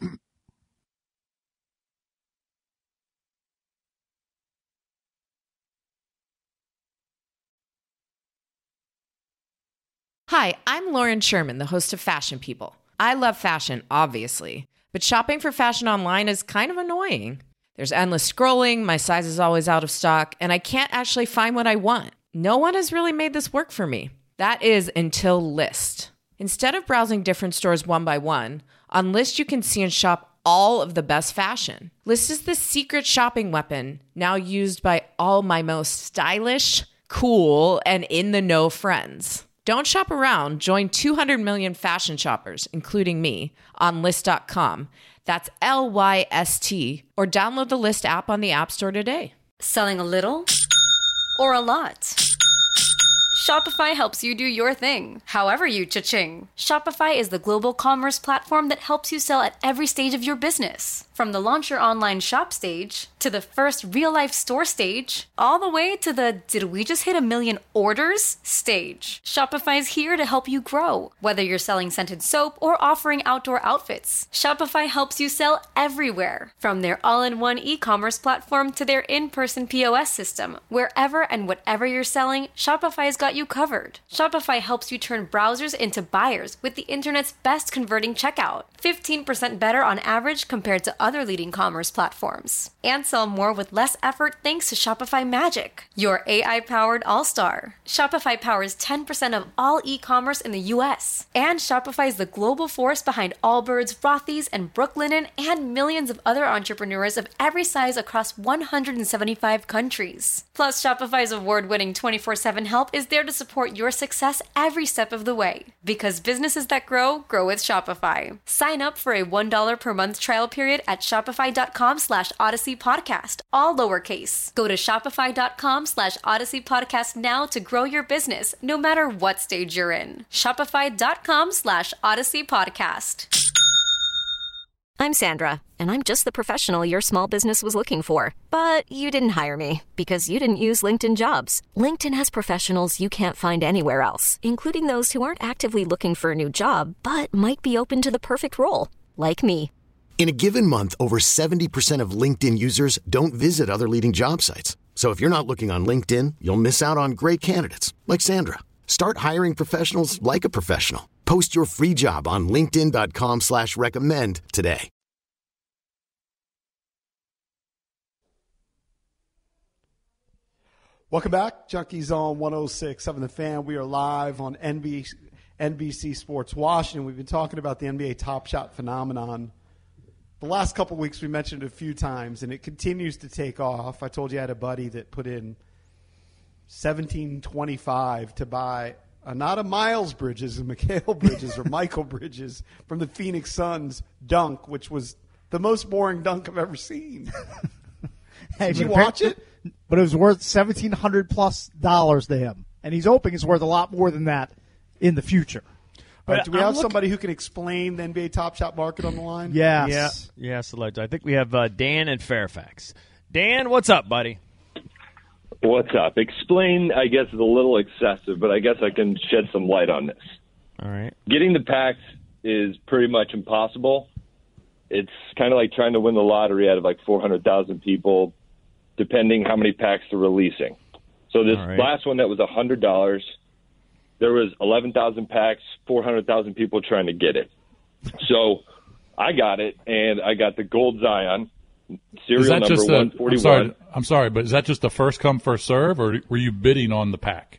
S10: Hi, I'm Lauren Sherman, the host of Fashion People. I love fashion, obviously, but shopping for fashion online is kind of annoying. There's endless scrolling, my size is always out of stock, and I can't actually find what I want. No one has really made this work for me. That is until Lyst. Instead of browsing different stores one by one, on Lyst you can see and shop all of the best fashion. Lyst is the secret shopping weapon now used by all my most stylish, cool, and in-the-know friends. Don't shop around. Join two hundred million fashion shoppers, including me, on Lyst dot com. That's L Y S T. Or download the Lyst app on the App Store today.
S11: Selling a little or a lot? Shopify helps you do your thing, however you cha-ching. Shopify is the global commerce platform that helps you sell at every stage of your business. From the launch your online shop stage, to the first real-life store stage, all the way to the did we just hit a million orders stage. Shopify is here to help you grow. Whether you're selling scented soap or offering outdoor outfits, Shopify helps you sell everywhere. From their all-in-one e-commerce platform to their in-person P O S system, wherever and whatever you're selling, Shopify's got you covered. Shopify helps you turn browsers into buyers with the internet's best converting checkout. fifteen percent better on average compared to other leading commerce platforms. And sell more with less effort thanks to Shopify Magic, your A I-powered all-star. Shopify powers ten percent of all e-commerce in the U S. And Shopify is the global force behind Allbirds, Rothy's, and Brooklinen, and millions of other entrepreneurs of every size across one hundred seventy-five countries. Plus, Shopify's award-winning twenty-four seven help is there to support your success every step of the way. Because businesses that grow, grow with Shopify. Sign up for a one dollar per month trial period at shopify.com slash Odyssey Podcast, all lowercase. Go to shopify.com slash Odyssey Podcast now to grow your business, no matter what stage you're in. Shopify.com slash Odyssey Podcast.
S12: I'm Sandra, and I'm just the professional your small business was looking for. But you didn't hire me because you didn't use LinkedIn Jobs. LinkedIn has professionals you can't find anywhere else, including those who aren't actively looking for a new job, but might be open to the perfect role, like me.
S13: In a given month, over seventy percent of LinkedIn users don't visit other leading job sites. So if you're not looking on LinkedIn, you'll miss out on great candidates like Sandra. Start hiring professionals like a professional. Post your free job on linkedin.com slash recommend today.
S3: Welcome back. Junkies on one oh six point seven The Fan. We are live on N B C Sports Washington. We've been talking about the N B A Top Shot phenomenon the last couple of weeks we mentioned it a few times, and it continues to take off. I told you I had a buddy that put in seventeen twenty-five to buy uh, not a Miles Bridges, a Mikal Bridges, or Michael Bridges from the Phoenix Suns dunk, which was the most boring dunk I've ever seen.
S6: Hey,
S3: Did you watch it?
S6: But it was worth seventeen hundred plus dollars to him, and he's hoping it's worth a lot more than that in the future.
S3: But do we have
S4: looking-
S3: somebody who can explain the N B A Top Shot market on the line?
S6: Yes.
S4: Yeah. Yes, Elijah. I think we have uh, Dan in Fairfax. Dan, what's up, buddy?
S14: What's up? Explain, I guess, is a little excessive, but I guess I can shed some light on this.
S4: All right.
S14: Getting the packs is pretty much impossible. It's kind of like trying to win the lottery out of like four hundred thousand people, depending how many packs they're releasing. So this
S4: All right.
S14: last one that was one hundred dollars, there was eleven thousand packs, four hundred thousand people trying to get it. So I got it, and I got the Gold Zion, serial
S5: Is that
S14: number
S5: just a,
S14: one
S5: I'm
S14: forty-one.
S5: sorry, I'm sorry, but is that just a first come, first serve, or were you bidding on the pack?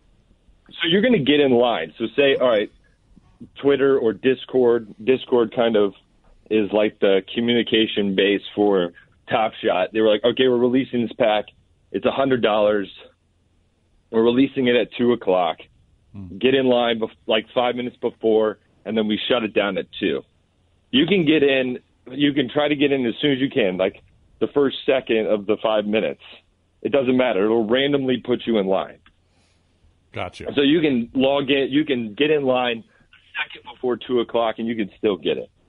S14: So you're going to get in line. So say, all right, Twitter or Discord. Discord kind of is like the communication base for Top Shot. They were like, okay, we're releasing this pack. It's one hundred dollars. We're releasing it at two o'clock. Get in line bef- like five minutes before, and then we shut it down at two. You can get in. You can try to get in as soon as you can, like the first second of the five minutes. It doesn't matter. It'll randomly put you in line.
S5: Gotcha.
S14: So you can log in. You can get in line a second before two o'clock, and you can still get it.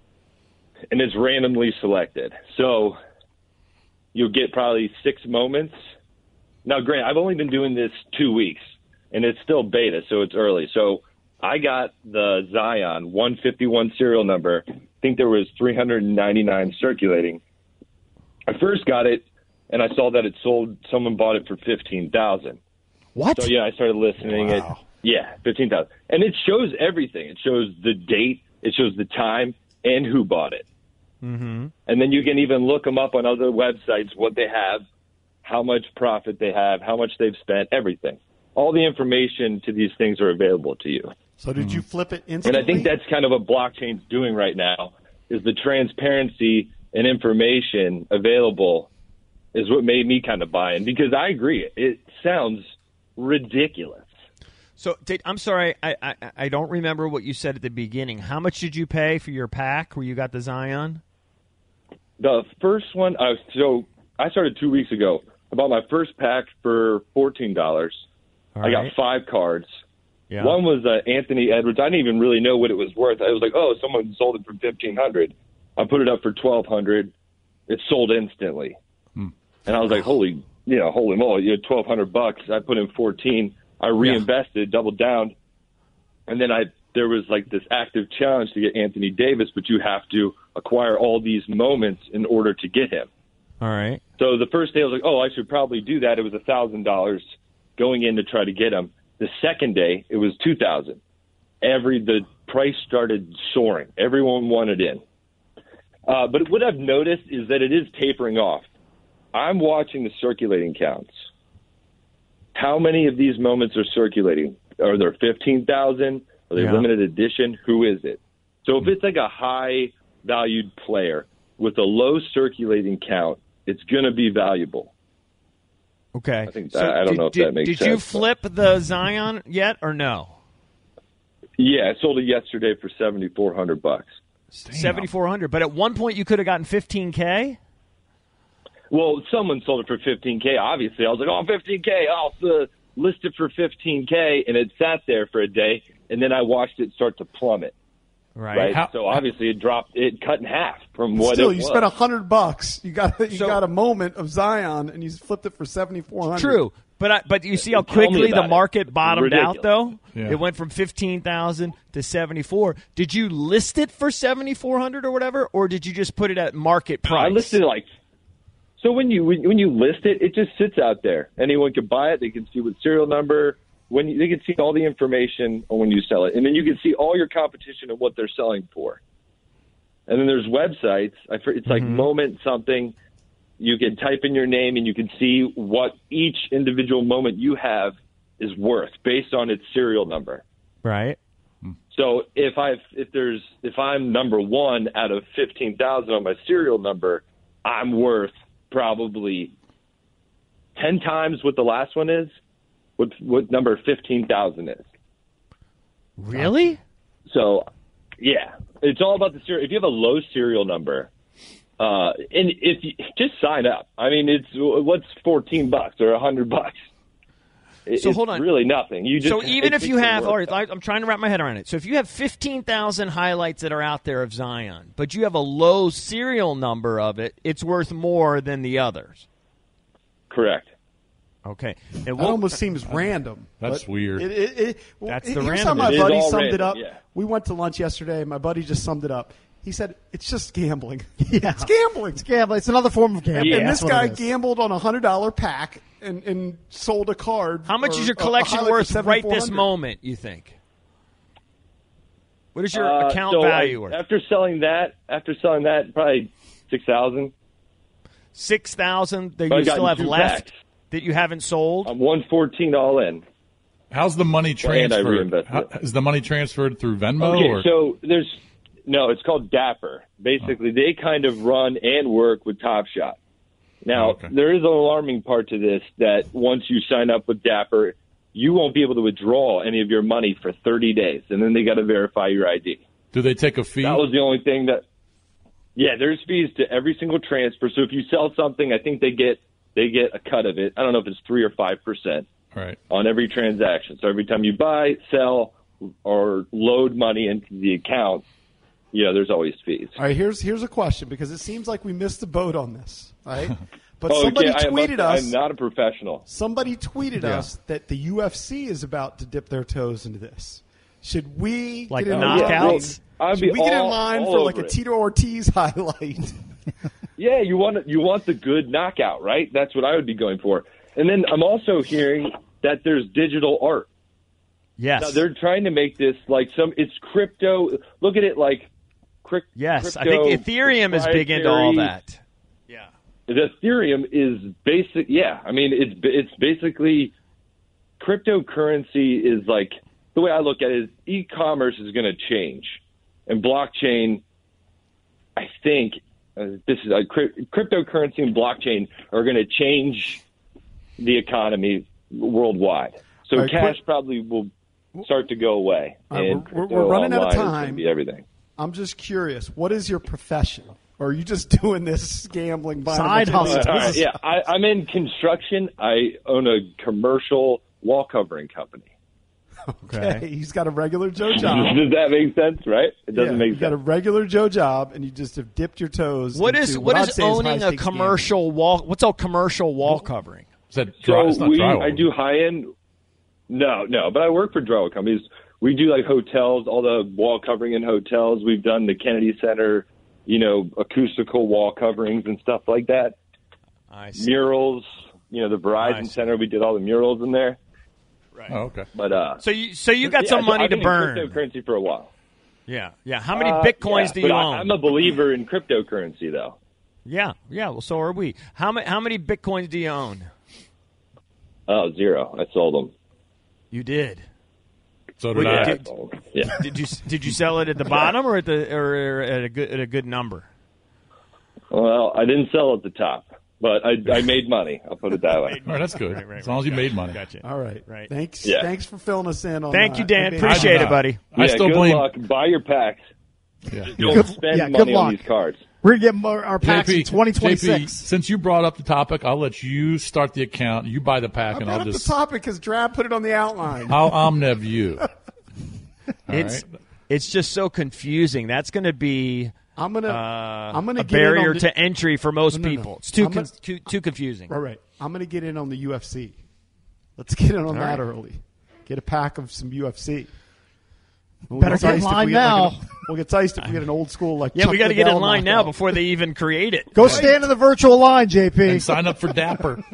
S14: And it's randomly selected. So you'll get probably six moments. Now, Grant, I've only been doing this two weeks, and it's still beta, so it's early. So I got the Zion one fifty-one serial number. I think there was three hundred ninety-nine circulating. I first got it, and I saw that it sold. Someone bought it for fifteen thousand dollars.
S6: What?
S14: So, yeah, I started listening. Wow. It, yeah, fifteen thousand dollars. And it shows everything. It shows the date. It shows the time and who bought it.
S4: Mm-hmm.
S14: And then you can even look them up on other websites, what they have, how much profit they have, how much they've spent, everything. All the information to these things are available to you.
S3: So did you flip it instantly?
S14: And I think that's kind of what blockchain's doing right now, is the transparency and information available is what made me kind of buy in, because I agree. It sounds ridiculous.
S4: So Tate, I'm sorry, I, I I don't remember what you said at the beginning. How much did you pay for your pack where you got the Zion?
S14: The first one, uh, so I started two weeks ago. I bought my first pack for fourteen dollars.
S4: All
S14: I
S4: right.
S14: got five cards.
S4: Yeah.
S14: One was uh, Anthony Edwards. I didn't even really know what it was worth. I was like, oh, someone sold it for fifteen hundred dollars. I put it up for twelve hundred dollars. It sold instantly.
S5: Hmm.
S14: And I was like, holy, you know, holy moly, you had twelve hundred bucks. I put in fourteen. I reinvested, yeah. doubled down. And then I there was like this active challenge to get Anthony Davis, but you have to acquire all these moments in order to get him.
S4: All right.
S14: So the first day I was like, oh, I should probably do that. It was one thousand dollars going in to try to get him. The second day, it was two thousand dollars. Every the price started soaring. Everyone wanted in. Uh, but what I've noticed is that it is tapering off. I'm watching the circulating counts. How many of these moments are circulating? Are there fifteen thousand? Are they
S4: Yeah.
S14: limited edition? Who is it? So if it's like a high-valued player with a low circulating count, it's going to be valuable.
S4: Okay.
S14: I think
S4: So
S14: that, I don't
S4: did,
S14: know if
S4: did,
S14: that makes
S4: did
S14: sense.
S4: you flip the Zion yet or no?
S14: Yeah, I sold it yesterday for seventy-four hundred bucks.
S4: seventy-four hundred. But at one point you could have gotten fifteen K?
S14: Well, someone sold it for fifteen K, obviously. I was like, oh, fifteen K, I'll uh, list it for fifteen K, and it sat there for a day, and then I watched it start to plummet.
S4: Right.
S14: Right.
S5: How-
S14: so obviously it dropped, it cut in half from what
S3: Still,
S14: it
S3: you
S14: was.
S3: spent a hundred bucks. You got you
S4: So-
S3: got a moment of Zion, and you flipped it for seventy four hundred.
S4: True. But I, but you see how
S14: Tell me
S4: quickly the
S14: about it.
S4: market bottomed out,
S14: Ridiculous.
S4: though?
S5: Yeah.
S4: It went from fifteen thousand to seventy-four. Did you list it for seventy-four hundred or whatever, or did you just put it at market price?
S14: I listed it like so when you when, when you list it, it just sits out there. Anyone can buy it. They can see what serial number. When you, they can see all the information on when you sell it, and then you can see all your competition and what they're selling for. And then there's websites. I, it's like
S4: Mm-hmm.
S14: moment something. You can type in your name, and you can see what each individual moment you have is worth based on its serial number.
S4: Right.
S14: So if I if there's if I'm number one out of fifteen thousand on my serial number, I'm worth probably ten times what the last one is, what what number fifteen thousand is.
S4: Really?
S14: So, yeah, it's all about the serial. If you have a low serial number, uh, and if you just sign up, I mean, it's what's fourteen bucks or a hundred bucks. It,
S4: So
S14: it's
S4: hold on.
S14: really nothing. You just
S4: so even
S14: it
S4: if you
S14: makes it
S4: have,
S14: worth
S4: all right,
S14: it.
S4: I- I'm trying to wrap my head around it. So if you have fifteen thousand highlights that are out there of Zion, but you have a low serial number of it, it's worth more than the others.
S14: Correct.
S4: Okay. And
S3: That
S4: we'll-
S3: almost seems random.
S5: That's
S3: but
S5: weird.
S3: It, it, it, well,
S4: That's
S3: it-
S4: the
S3: here's how
S4: randomness.
S3: my
S14: It is
S3: buddy
S14: all
S3: summed
S14: random,
S3: it up.
S14: yeah.
S3: We went to lunch yesterday, and my buddy just summed it up. He said, it's just gambling.
S6: Yeah.
S3: It's gambling.
S6: It's gambling. It's another form of gambling.
S3: And
S6: That's
S3: this
S6: what
S3: guy
S6: it is.
S3: gambled on a one hundred dollars pack and, and sold a card.
S4: How much
S3: or
S4: is your
S3: a- a
S4: collection
S3: highlight for
S4: worth right this
S3: seventy-four hundred.
S4: moment, you think? What is your
S14: Uh,
S4: account
S14: so
S4: value
S14: I,
S4: worth?
S14: after selling that? After selling that, probably six thousand.
S4: six thousand that
S14: But I
S4: you
S14: got
S4: still have
S14: two
S4: left
S14: packs.
S4: that you haven't sold?
S14: I'm one fourteen all in.
S5: How's the money
S14: Well, and I
S5: transferred?
S14: reinvested
S5: How,
S14: it.
S5: is the money transferred through Venmo?
S14: Okay,
S5: or?
S14: so there's no. It's called Dapper. Basically, they kind of run and work with Top Shot. Now,
S5: Oh, okay.
S14: there is an alarming part to this that once you sign up with Dapper, you won't be able to withdraw any of your money for thirty days, and then they got to verify your I D.
S5: Do they take a fee?
S14: That was the only thing that. Yeah, there's fees to every single transfer. So if you sell something, I think they get they get a cut of it. I don't know if it's three or five percent
S5: right.
S14: on every transaction. So every time you buy, sell, or load money into the account, yeah, there's always fees.
S3: All right, here's here's a question because it seems like we missed the boat on this, right? But
S14: Oh,
S3: somebody
S14: okay, I am
S3: tweeted
S14: not-
S3: us.
S14: I'm not a professional.
S3: Somebody tweeted
S5: Yeah.
S3: us that the U F C is about to dip their toes into this. Should we
S4: Like
S3: get in
S4: knockouts?
S14: I'd
S3: Should
S14: be
S3: we get in
S14: all-
S3: line
S14: all
S3: for like
S14: over
S3: a
S14: it.
S3: Tito Ortiz highlight?
S14: Yeah, you want you want the good knockout, right? That's what I would be going for. And then I'm also hearing that there's digital art.
S4: Yes.
S14: Now they're trying to make this like some. It's crypto. Look at it like. Crypt,
S4: yes, I
S14: crypto
S4: think Ethereum is big into all
S14: proprietary-
S4: that. Yeah.
S14: The Ethereum is basic. Yeah, I mean it's it's basically cryptocurrency is like the way I look at it is e-commerce is going to change, and blockchain. I think uh, this is a crypt, cryptocurrency and blockchain are going to change the economy worldwide. So
S3: All right,
S14: cash
S3: quick-
S14: probably will start to go away,
S3: All right,
S14: and
S3: we're- we're-
S14: crypto
S3: we're running out of
S14: online is
S3: time.
S14: gonna be everything.
S3: I'm just curious. What is your profession? Or are you just doing this gambling? buying a
S6: Side
S3: bunch of
S6: hustle.
S14: All
S3: tickets?
S14: right, yeah, I, I'm in construction. I own a commercial wall covering company.
S3: Okay, he's got a regular Joe
S14: Does
S3: job.
S14: that make sense? Right? It doesn't
S3: Yeah,
S14: make
S3: you got a
S14: sense.
S3: regular Joe job, and you just have dipped your toes.
S4: What
S3: into
S4: is what
S3: I'd
S4: is
S3: say
S4: owning a
S3: high-stakes
S4: commercial wall? What's a commercial wall covering?
S5: Is that dry, it's
S14: So
S5: not
S14: we,
S5: drywall.
S14: I do high end. No, no, but I work for drywall companies. We do like hotels, all the wall covering in hotels. We've done the Kennedy Center, you know, acoustical wall coverings and stuff like that.
S4: I see.
S14: Murals, you know, the
S4: I
S14: Verizon
S4: see.
S14: Center. We did all the murals in there.
S5: Oh, okay.
S14: But uh,
S4: So you so you got
S14: yeah,
S4: some money
S14: I've
S4: to
S14: been in
S4: burn.
S14: cryptocurrency for a while.
S4: Yeah, yeah. How many
S14: Uh,
S4: bitcoins
S14: yeah,
S4: do you
S14: but I-
S4: own?
S14: I'm a believer in cryptocurrency, though.
S4: Yeah, yeah. Well, so are we. How many how many bitcoins do you own?
S14: Oh, zero. I sold them.
S4: You did.
S5: So did
S4: Well,
S5: I.
S4: did-
S14: Yeah.
S4: Did you did you sell it at the bottom or at the or at a good at a good number?
S14: Well, I didn't sell at the top, but I, I made money. I'll put it that way.
S5: All right, that's good.
S4: Right, right,
S5: as long as you
S4: gotcha,
S5: made money.
S4: Gotcha.
S3: All right,
S4: Right.
S3: Thanks,
S14: Yeah.
S3: thanks for filling us in on.
S4: Thank
S3: uh,
S4: you, Dan.
S3: N B A.
S4: Appreciate
S5: I-
S4: it, buddy.
S5: I
S14: yeah,
S5: still
S14: good
S5: blame.
S14: luck. Buy your packs.
S5: Yeah.
S14: Don't spend
S6: yeah, good
S14: money on
S6: luck.
S14: these cards.
S6: We're going to get more, our packs
S5: J P,
S6: in twenty
S5: J P,
S6: twenty-six.
S5: since you brought up the topic, I'll let you start the account. You buy the pack,
S3: I
S5: and
S3: brought
S5: I'll
S3: up
S5: just
S3: the topic because Drab put it on the outline.
S5: I'll omniv you. All
S4: It's
S5: right?
S4: it's just so confusing. That's going to be
S3: I'm gonna,
S4: uh,
S3: I'm gonna
S4: a
S3: get in on
S4: barrier
S3: the-
S4: to entry for most
S3: No, no, no.
S4: people. It's too,
S3: I'm
S4: con-
S3: gonna-
S4: too too confusing.
S3: All right, I'm gonna get in on the U F C. Let's get in on that
S4: right.
S3: early. Get a pack of some U F C. We'll
S6: Better
S3: get
S6: get in
S3: iced if we
S6: line
S3: get like
S6: now.
S3: an- we'll get iced if we get an old school like.
S4: Yeah,
S3: Chuck
S4: we got to get in
S3: Liddell
S4: line now
S3: knockout.
S4: before they even create it.
S6: Go stand in the virtual line, J P.
S5: And sign up for Dapper.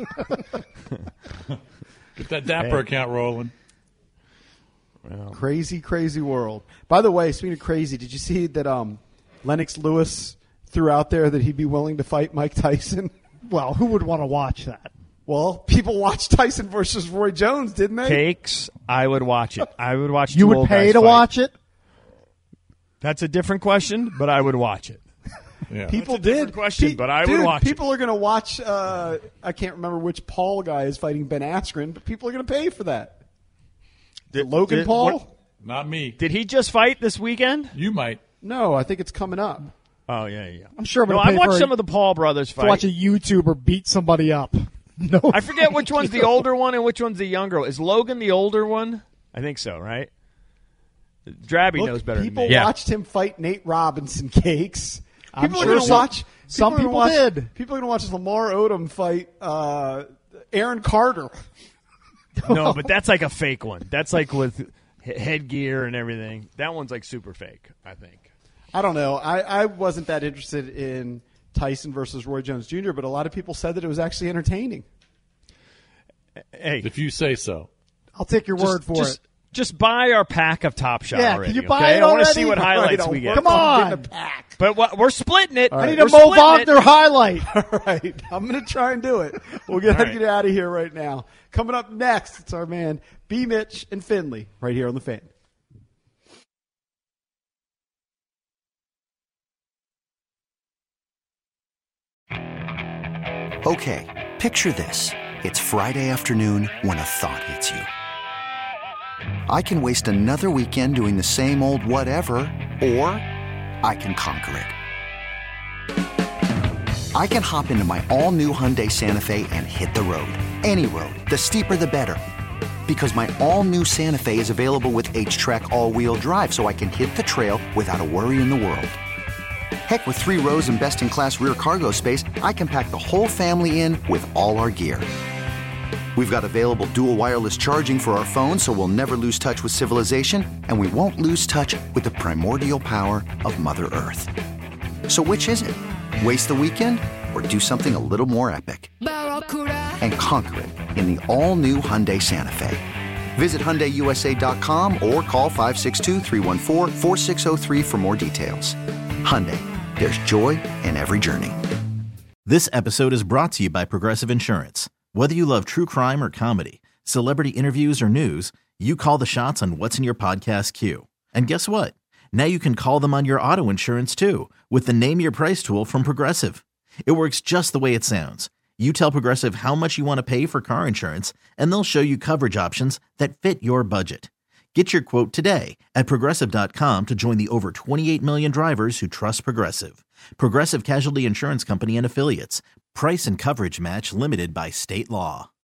S5: Get that Dapper
S4: Hey.
S5: account rolling.
S3: Crazy, crazy world. By the way, speaking of crazy, did you see that um, Lennox Lewis threw out there that he'd be willing to fight Mike Tyson?
S6: Well, who would want to watch that?
S3: Well, people watched Tyson versus Roy Jones, didn't they?
S4: Cakes, I would watch it. I would watch.
S6: You
S4: two
S6: would
S4: old
S6: pay
S4: guys
S6: to
S4: fight.
S6: watch it?
S4: That's a different question, but I would watch it.
S5: Yeah.
S3: People
S4: That's a different
S3: did.
S4: question,
S3: Pe-
S4: but I
S3: dude,
S4: would watch
S3: People it. are going to watch. Uh, I can't remember which Paul guy is fighting Ben Askren, but people are going to pay for that.
S4: Did,
S3: Logan
S4: did,
S3: Paul?
S4: What,
S5: not me.
S4: Did he just fight this weekend?
S5: You might.
S3: No, I think it's coming up.
S4: Oh yeah, yeah.
S6: I'm sure. I'm
S4: no, I watched some of the Paul brothers fight.
S6: To watch a YouTuber beat somebody up. No,
S4: I forget which one's the older one and which one's the younger one. Is Logan the older one? I think so, right? Drabby
S3: Look,
S4: knows better
S3: people
S4: than me.
S3: watched him fight Nate Robinson Cakes.
S6: I'm
S3: People
S6: sure
S3: are going to
S6: some-
S3: watch.
S6: some
S3: people,
S6: people
S3: are gonna watch,
S6: did.
S3: People are going to watch Lamar Odom fight uh, Aaron Carter.
S4: No, but that's like a fake one. That's like with headgear and everything. That one's like super fake, I think.
S3: I don't know. I, I wasn't that interested in Tyson versus Roy Jones Junior, but a lot of people said that it was actually entertaining.
S4: Hey,
S5: if you say so,
S6: I'll take your
S4: just,
S6: word for
S4: just,
S6: it.
S4: Just buy our pack of Top Shot
S6: Yeah,
S4: already.
S6: can you buy
S4: okay?
S6: it
S4: I want to
S6: already?
S4: see what highlights
S3: Right,
S4: we get.
S6: Come on.
S4: But what, we're splitting it.
S6: I need
S4: We're
S6: a Mo
S4: splitting
S6: Wagner
S4: it.
S6: highlight.
S3: All right. I'm going to try and do it. We'll get,
S4: All right.
S3: get out of here right now. Coming up next, it's our man B. Mitch and Finley right here on The Fan.
S8: Okay, picture this. It's Friday afternoon when a thought hits you. I can waste another weekend doing the same old whatever, or I can conquer it. I can hop into my all-new Hyundai Santa Fe and hit the road. Any road. The steeper, the better. Because my all-new Santa Fe is available with H-Track all-wheel drive, so I can hit the trail without a worry in the world. Heck, with three rows and best-in-class rear cargo space, I can pack the whole family in with all our gear. We've got available dual wireless charging for our phones, so we'll never lose touch with civilization, and we won't lose touch with the primordial power of Mother Earth. So which is it? Waste the weekend or do something a little more epic? And conquer it in the all-new Hyundai Santa Fe. Visit Hyundai U S A dot com or call five six two, three one four, four six zero three for more details. Hyundai, there's joy in every journey.
S2: This episode is brought to you by Progressive Insurance. Whether you love true crime or comedy, celebrity interviews or news, you call the shots on what's in your podcast queue. And guess what? Now you can call them on your auto insurance too with the Name Your Price tool from Progressive. It works just the way it sounds. You tell Progressive how much you want to pay for car insurance, and they'll show you coverage options that fit your budget. Get your quote today at Progressive dot com to join the over twenty-eight million drivers who trust Progressive. Progressive Casualty Insurance Company and Affiliates. Price and coverage match limited by state law.